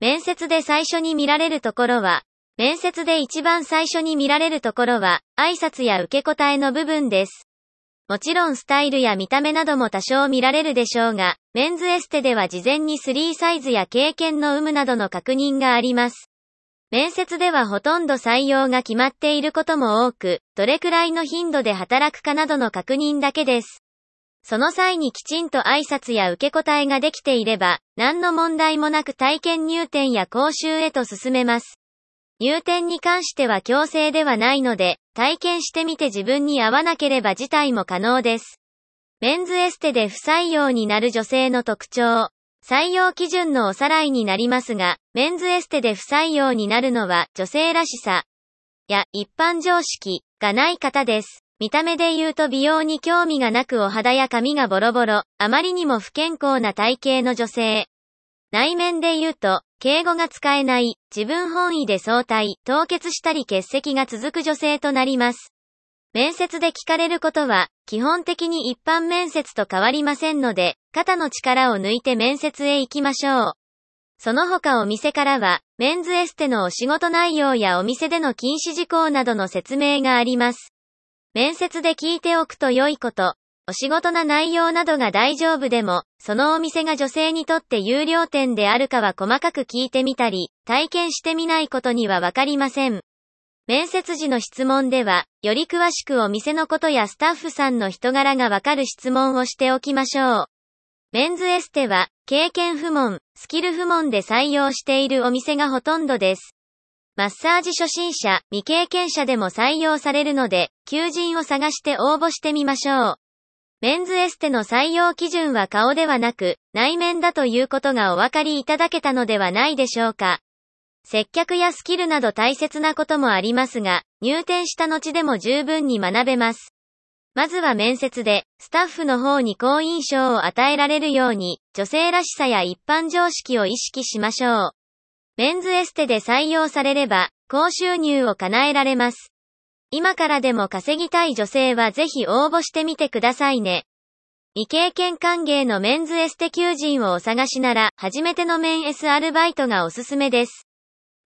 面接で最初に見られるところは、面接で一番最初に見られるところは、挨拶や受け答えの部分です。もちろんスタイルや見た目なども多少見られるでしょうが、メンズエステでは事前に3サイズや経験の有無などの確認があります。面接ではほとんど採用が決まっていることも多く、どれくらいの頻度で働くかなどの確認だけです。その際にきちんと挨拶や受け答えができていれば、何の問題もなく体験入店や講習へと進めます。入店に関しては強制ではないので、体験してみて自分に合わなければ辞退も可能です。メンズエステで不採用になる女性の特徴。採用基準のおさらいになりますが、メンズエステで不採用になるのは女性らしさや一般常識がない方です。見た目で言うと美容に興味がなくお肌や髪がボロボロ、あまりにも不健康な体型の女性。内面で言うと、敬語が使えない、自分本位で早退、凍結したり欠席が続く女性となります。面接で聞かれることは、基本的に一般面接と変わりませんので、肩の力を抜いて面接へ行きましょう。その他お店からは、メンズエステのお仕事内容やお店での禁止事項などの説明があります。面接で聞いておくと良いこと。お仕事な内容などが大丈夫でも、そのお店が女性にとって優良店であるかは細かく聞いてみたり、体験してみないことにはわかりません。面接時の質問では、より詳しくお店のことやスタッフさんの人柄がわかる質問をしておきましょう。メンズエステは、経験不問、スキル不問で採用しているお店がほとんどです。マッサージ初心者、未経験者でも採用されるので、求人を探して応募してみましょう。メンズエステの採用基準は顔ではなく、内面だということがお分かりいただけたのではないでしょうか。接客やスキルなど大切なこともありますが、入店した後でも十分に学べます。まずは面接で、スタッフの方に好印象を与えられるように、女性らしさや一般常識を意識しましょう。メンズエステで採用されれば、高収入を叶えられます。今からでも稼ぎたい女性はぜひ応募してみてくださいね。未経験歓迎のメンズエステ求人をお探しなら、初めてのメンエスアルバイトがおすすめです。